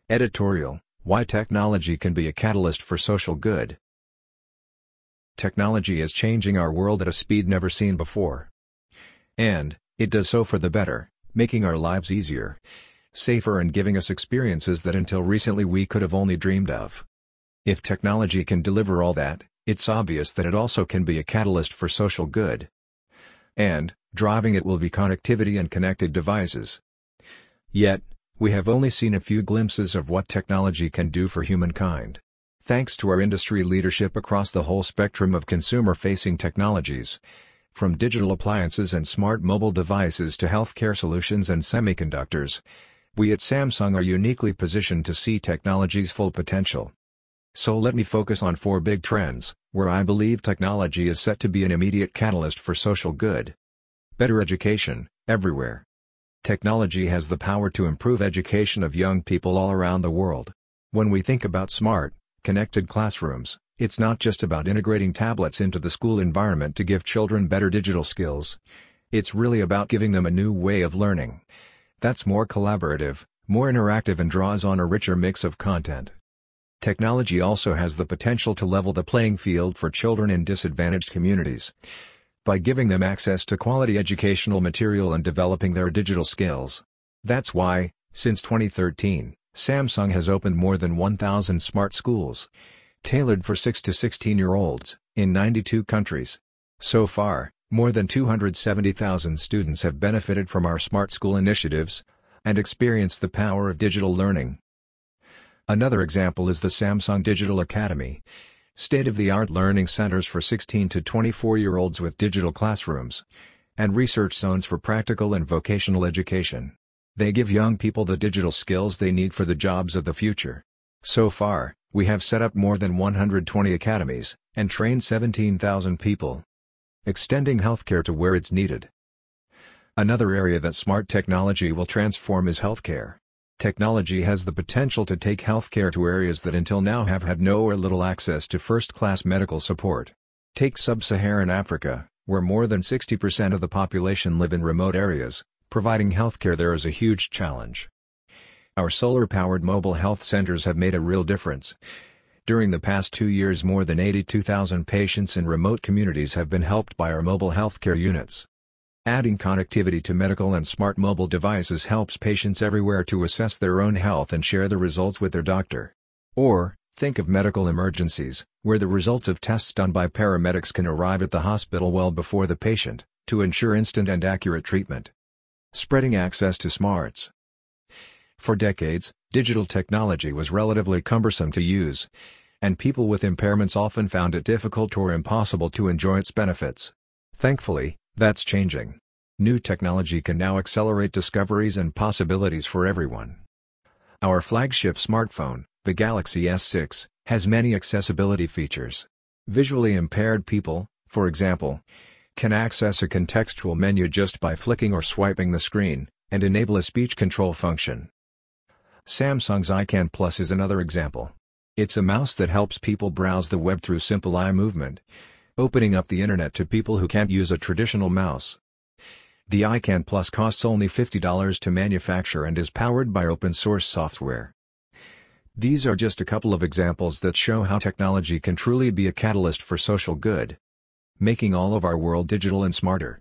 Editorial: Why technology can be a catalyst for social good. Technology is changing our world at a speed never seen before. And it does so for the better, making our lives easier, safer, and giving us experiences that until recently we could have only dreamed of. If technology can deliver all that, it's obvious that it also can be a catalyst for social good. And driving it will be connectivity and connected devices. Yet, we have only seen a few glimpses of what technology can do for humankind. Thanks to our industry leadership across the whole spectrum of consumer-facing technologies, from digital appliances and smart mobile devices to healthcare solutions and semiconductors, we at Samsung are uniquely positioned to see technology's full potential. So let me focus on 4 big trends, where I believe technology is set to be an immediate catalyst for social good. Better education, everywhere. Technology has the power to improve education of young people all around the world. When we think about smart, connected classrooms, it's not just about integrating tablets into the school environment to give children better digital skills. It's really about giving them a new way of learning that's more collaborative, more interactive, and draws on a richer mix of content. Technology also has the potential to level the playing field for children in disadvantaged communities by giving them access to quality educational material and developing their digital skills. That's why, since 2013, Samsung has opened more than 1,000 smart schools, tailored for 6 to 16-year-olds, in 92 countries. So far, more than 270,000 students have benefited from our smart school initiatives and experienced the power of digital learning. Another example is the Samsung Digital Academy, state-of-the-art learning centers for 16 to 24-year-olds with digital classrooms and research zones for practical and vocational education. They give young people the digital skills they need for the jobs of the future. So far, we have set up more than 120 academies and trained 17,000 people, extending healthcare to where it's needed. Another area that smart technology will transform is healthcare. Technology has the potential to take healthcare to areas that until now have had no or little access to first-class medical support. Take sub-Saharan Africa, where more than 60% of the population live in remote areas. Providing healthcare there is a huge challenge. Our solar-powered mobile health centers have made a real difference. During the past 2 years, more than 82,000 patients in remote communities have been helped by our mobile healthcare units. Adding connectivity to medical and smart mobile devices helps patients everywhere to assess their own health and share the results with their doctor. Or, think of medical emergencies, where the results of tests done by paramedics can arrive at the hospital well before the patient, to ensure instant and accurate treatment. Spreading access to smarts. For decades, digital technology was relatively cumbersome to use, and people with impairments often found it difficult or impossible to enjoy its benefits. Thankfully, that's changing. New technology can now accelerate discoveries and possibilities for everyone. Our flagship smartphone, the Galaxy S6, has many accessibility features. Visually impaired people, for example, can access a contextual menu just by flicking or swiping the screen, and enable a speech control function. Samsung's iCan Plus is another example. It's a mouse that helps people browse the web through simple eye movement, opening up the internet to people who can't use a traditional mouse. The iCan Plus costs only $50 to manufacture and is powered by open-source software. These are just a couple of examples that show how technology can truly be a catalyst for social good, making all of our world digital and smarter.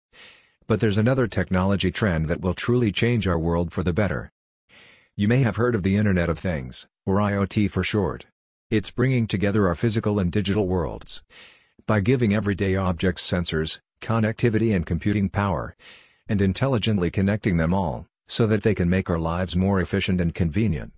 But there's another technology trend that will truly change our world for the better. You may have heard of the Internet of Things, or IoT for short. It's bringing together our physical and digital worlds by giving everyday objects sensors, connectivity and computing power, and intelligently connecting them all, so that they can make our lives more efficient and convenient.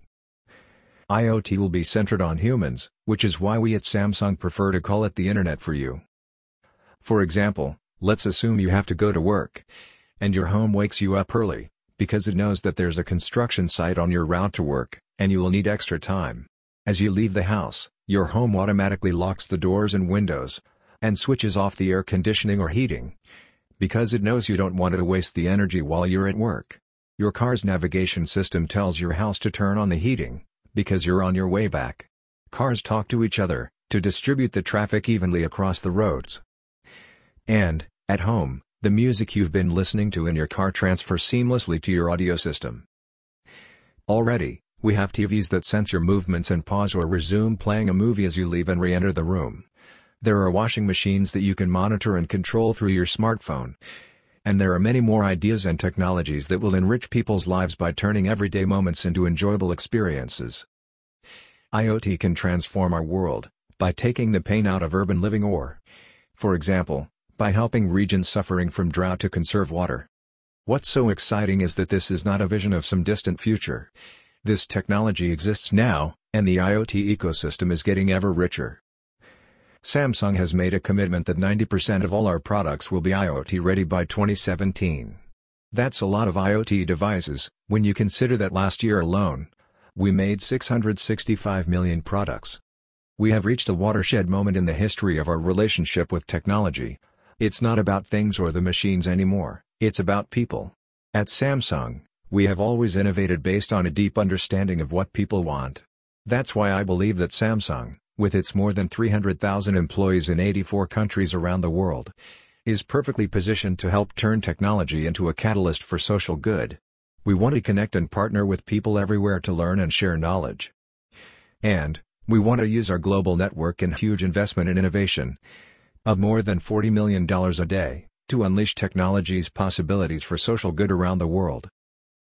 IoT will be centered on humans, which is why we at Samsung prefer to call it the Internet for You. For example, let's assume you have to go to work, and your home wakes you up early, because it knows that there's a construction site on your route to work, and you will need extra time. As you leave the house, your home automatically locks the doors and windows, and switches off the air conditioning or heating, because it knows you don't want to waste the energy while you're at work. Your car's navigation system tells your house to turn on the heating, because you're on your way back. Cars talk to each other, to distribute the traffic evenly across the roads. And, at home, the music you've been listening to in your car transfers seamlessly to your audio system. Already, We have TVs that sense your movements and pause or resume playing a movie as you leave and re-enter the room. There are washing machines that you can monitor and control through your smartphone. And there are many more ideas and technologies that will enrich people's lives by turning everyday moments into enjoyable experiences. IoT can transform our world by taking the pain out of urban living or, for example, by helping regions suffering from drought to conserve water. What's so exciting is that this is not a vision of some distant future. This technology exists now, and the IoT ecosystem is getting ever richer. Samsung has made a commitment that 90% of all our products will be IoT ready by 2017. That's a lot of IoT devices, when you consider that last year alone, we made 665 million products. We have reached a watershed moment in the history of our relationship with technology. It's not about things or the machines anymore, it's about people. At Samsung, we have always innovated based on a deep understanding of what people want. That's why I believe that Samsung, with its more than 300,000 employees in 84 countries around the world, is perfectly positioned to help turn technology into a catalyst for social good. We want to connect and partner with people everywhere to learn and share knowledge. And, we want to use our global network and huge investment in innovation of more than $40 million a day to unleash technology's possibilities for social good around the world.